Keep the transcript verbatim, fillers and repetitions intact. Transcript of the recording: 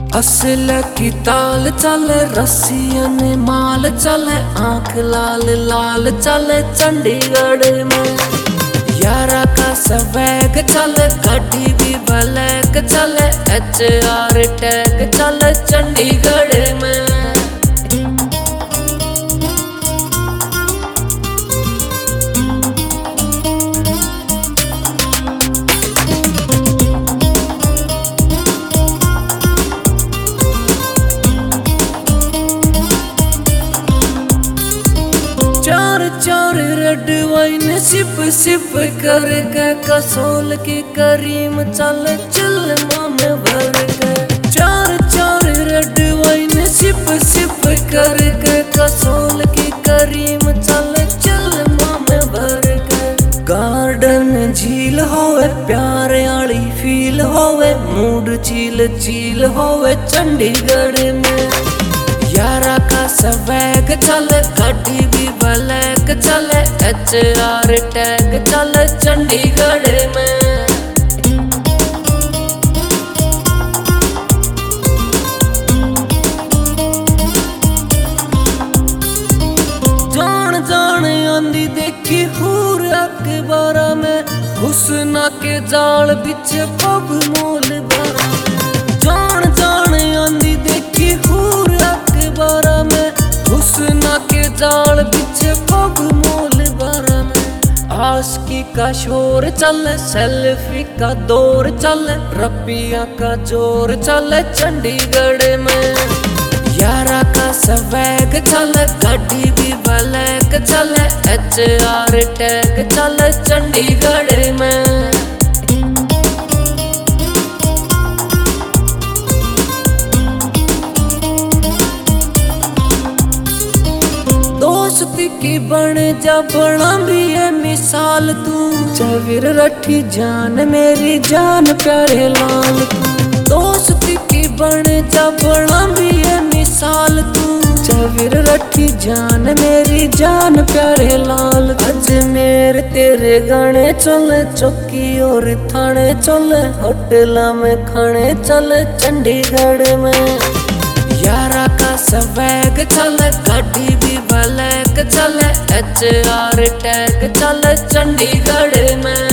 असल की ताल चले रस्सियां ने माल चले आंख लाल लाल चले चंडीगढ़ में। यारा का स्वैग चले गाड़ी भी ब्लैक चले एच आर टैग चले चंडीगढ़ में। चार चार रेड वाइन सिप सिप करके कसोल की करीम चल चिल्मा में भर के। चार चार रेड वाइन सिप सिप करके कसोल की करीम चल चिल्मा में भर के। गार्डन झील होवे प्यार आली फील होवे मूड चील चील होवे चंडीगढ़ में। यारा का स्वैग चले गाड़ी भी ब्लैक चले एच आर टैग चले चंडीगढ़ में। जान जान आंदी देखी हूर अखबारा में हुस्ना के जाल बिच पब मोल बारा। जान जान आंदी देखी हूर बारा में हुस्ना के जाल पीछे पग मोल बारा में। आशिकी का शोर चले सेल्फी का दौर चले रपिया का जोर चले चंडीगढ़ में। यारा का स्वैग चले गाड़ी भी ब्लैक चले एच आर टैग चले चंडीगढ़ में। दोस्ती की बने जा बड़ा भी है मिसाल तू चविर रठी जान मेरी जान प्यारे लाल तू। दोस्ती की बने जा बड़ा भी है मिसाल तू चविर रठी जान मेरी जान प्यारे लाल। अजमेर तेरे गाने चले चौकी और थाने चले होटला में खाने चले चंडीगढ़ में। यारा का स्वैग चले गाड़ी भी ब्लैक चले एच आर टैग चले चंडीगढ़ में।